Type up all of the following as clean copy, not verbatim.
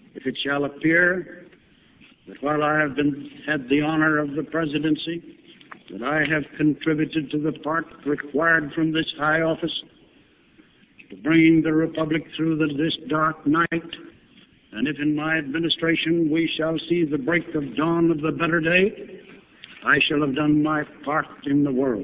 if it shall appear that while I have had the honor of the presidency, that I have contributed to the part required from this high office to bringing the Republic through this dark night, and if in my administration we shall see the break of dawn of the better day, I shall have done my part in the world.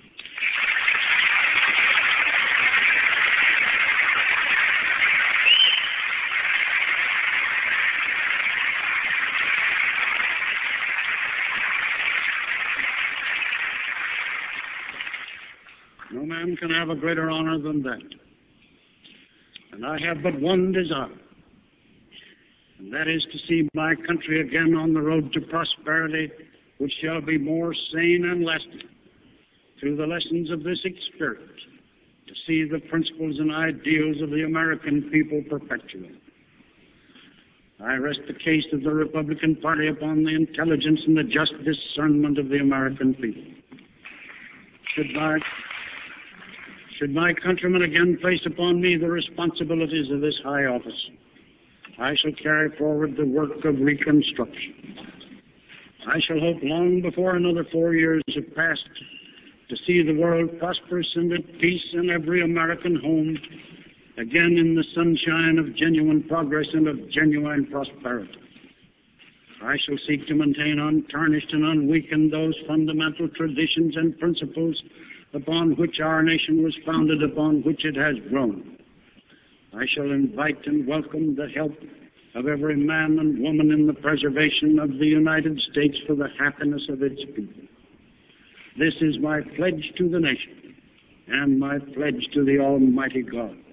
No man can have a greater honor than that. And I have but one desire, and that is to see my country again on the road to prosperity, which shall be more sane and lasting through the lessons of this experience, to see the principles and ideals of the American people perpetuated. I rest the case of the Republican Party upon the intelligence and the just discernment of the American people. Should my countrymen again place upon me the responsibilities of this high office, I shall carry forward the work of reconstruction. I shall hope long before another 4 years have passed to see the world prosperous and at peace in every American home, again in the sunshine of genuine progress and of genuine prosperity. I shall seek to maintain untarnished and unweakened those fundamental traditions and principles upon which our nation was founded, upon which it has grown. I shall invite and welcome the help of every man and woman in the preservation of the United States for the happiness of its people. This is my pledge to the nation and my pledge to the Almighty God.